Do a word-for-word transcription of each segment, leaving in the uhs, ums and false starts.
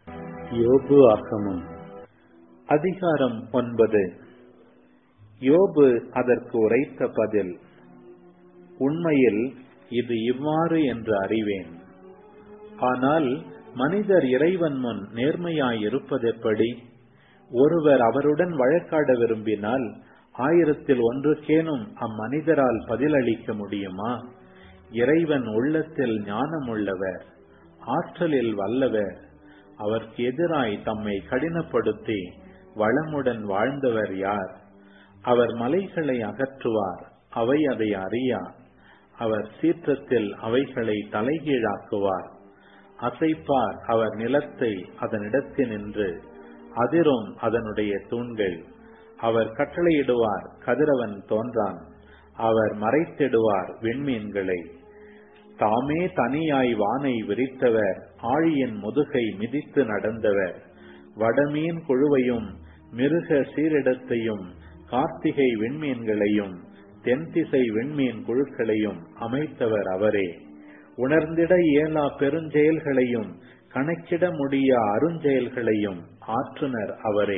யோபு ஆகமம் அதிகாரம் ஒன்பது. யோபு அதற்கு உரைத்த பதில். உண்மையில் இது இவ்வாறு என்று அறிவேன். ஆனால் மனிதர் இறைவன் முன் நேர்மையாயிருப்பதெப்படி? ஒருவர் அவருடன் வழக்காட விரும்பினால் ஆயிரத்தில் ஒன்றுக்கேனும் அம்மனிதரால் பதிலளிக்க முடியுமா? இறைவன் உள்ளத்தில் ஞானமுள்ளவர், ஆற்றலில் வல்லவர். அவருக்கு எதிராய் தம்மை கடினப்படுத்தி வளமுடன் வாழ்ந்தவர் யார்? அவர் மலைகளை அகற்றுவார், அவை அதை அறியா. அவர் சீற்றத்தில் அவைகளை தலைகீழாக்குவார். அசைப்பார் அவர் நிலத்தை அதனிடத்தினின்று, அதிரும் அதனுடைய தூண்கள். அவர் கட்டளையிடுவார், கதிரவன் தோன்றான். அவர் மறைத்திடுவார் விண்மீன்களை. தாமே தனியாய் வானை விரித்தவர், ஆழியின் முதுகை மிதித்து நடந்தவர். வடமீன் குழுவையும் மிருக சீரிடத்தையும் கார்த்திகை விண்மீன்களையும் தென்திசை விண்மீன் குழுக்களையும் அமைத்தவர் அவரே. உணர்ந்திட இயலா பெருஞ்செயல்களையும் கணக்கிட முடியா அருஞ்செயல்களையும் ஆற்றுனர் அவரே.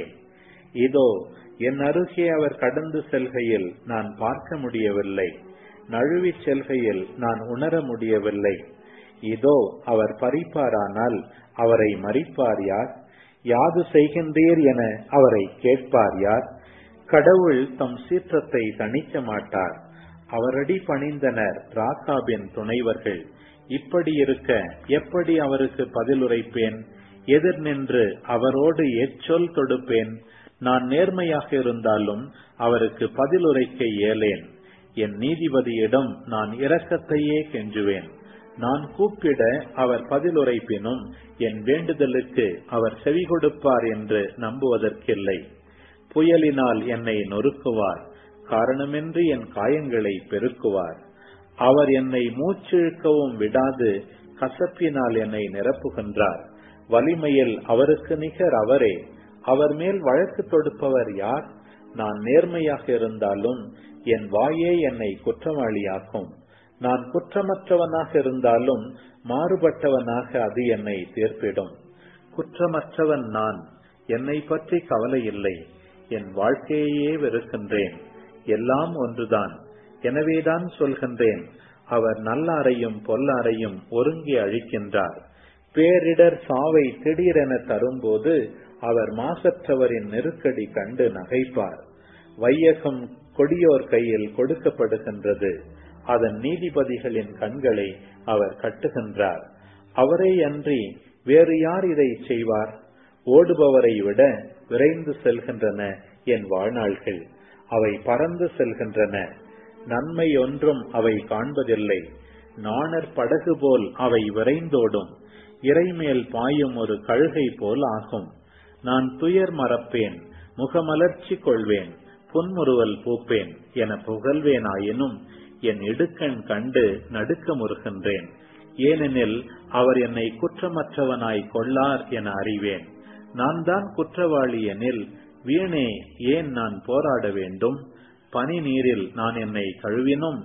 இதோ என் அருகே அவர் கடந்து செல்கையில் நான் பார்க்க முடியவில்லை, நழுவி செல்கையில் நான் உணர முடியவில்லை. இதோ அவர் பறிப்பாரானால் அவரை மறிப்பார் யார்? யாது செய்கின்றீர் என அவரை கேட்பார் யார்? கடவுள் தம் சீற்றத்தை தணிக்க மாட்டார். அவரடி பணிந்தனர் ராகாபின் துணைவர்கள். இப்படி இருக்க எப்படி அவருக்கு பதிலுரைப்பேன்? எதிர் நின்று அவரோடு எச்சொல் தொடுப்பேன்? நான் நேர்மையாக இருந்தாலும் அவருக்கு பதிலுரைக்க இயலேன். என் நீதிபதியிடம் நான் இரக்கத்தையே கெஞ்சுவேன். நான் கூப்பிட அவர் பதிலுரைப்பினும் என் வேண்டுதலுக்கு அவர் செவி கொடுப்பார் என்று நம்புவதற்கில்லை. புயலினால் என்னை நொறுக்குவார், காரணமின்றி என் காயங்களை பெருக்குவார். அவர் என்னை மூச்சிழுக்கவும் விடாது கசப்பினால் என்னை நிரப்புகின்றார். வலிமையில் அவருக்கு நிகர் அவரே. அவர் மேல் வழக்கு தொடுப்பவர் யார்? நான் நேர்மையாக இருந்தாலும் என் வாயே என்னை குற்றவாளியாக்கும். நான் குற்றமற்றவனாக இருந்தாலும் மாறுபட்டவனாக அது என்னை தீர்ப்பிடும். குற்றமற்றவன் நான், என்னை பற்றி கவலை இல்லை. என் வாழ்க்கையே வெறுக்கின்றேன். எல்லாம் ஒன்றுதான். எனவேதான் சொல்கின்றேன், அவர் நல்லாரையும் பொல்லாரையும் ஒருங்கே அழிக்கின்றார். பேரிடர் சாவை திடீரென தரும்போது அவர் மாசற்றவரின் நெருக்கடி கண்டு நகைப்பார். வையகம் கொடியோர் கையில் கொடுக்கப்படுகின்றது. அதன் நீதிபதிகளின் கண்களை அவர் கட்டுகின்றார். அவரே அன்றி வேறு யார் இதை செய்வார்? ஓடுபவரை விட விரைந்து செல்கின்றன என் வாழ்நாள்கள். அவை பறந்து செல்கின்றன, நன்மை ஒன்றும் அவை காண்பதில்லை. நாணர் படகு போல் அவை விரைந்தோடும், இறைமேல் பாயும் ஒரு கழுகை போல் ஆகும். நான் துயர் மறப்பேன், முகமலர்ச்சி கொள்வேன், புன்முறுவல் பூப்பேன் என புகழ்வேன். ஆயினும் என் இடுக்கண் கண்டு நடுக்கமுறுகின்றேன். ஏனெனில் அவர் என்னை குற்றமற்றவனாய் கொள்ளார் என அறிவேன். நான் தான் குற்றவாளி எனில் வீணே ஏன் நான் போராட வேண்டும்? பனி நீரில் நான் என்னை கழுவினும்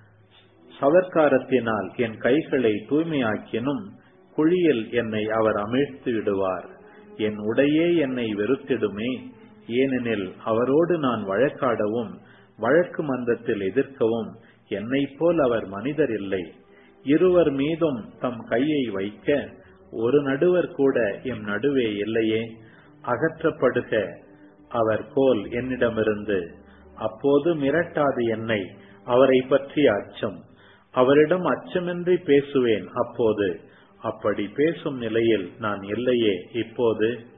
சவர்க்காரத்தினால் என் கைகளை தூய்மையாக்கினும் குழியில் என்னை அவர் அமிழ்த்து விடுவார். என் உடையே என்னை வெறுத்திடுமே. ஏனெனில் அவரோடு நான் வழக்காடவும் வழக்கு மன்றத்தில் எதிர்க்கவும் என்னை போல் அவர் மனிதர் இல்லை. இருவர் மீதும் தம் கையை வைக்க ஒரு நடுவர் கூட எம் நடுவே இல்லையே. அகற்றப்படுக அவர் கோல் என்னிடமிருந்து. அப்போது மிரட்டாது என்னை அவரை பற்றி அச்சம். அவரிடம் அச்சமின்றி பேசுவேன் அப்போது. அப்படி பேசும் நிலையில் நான் இல்லையே இப்போது.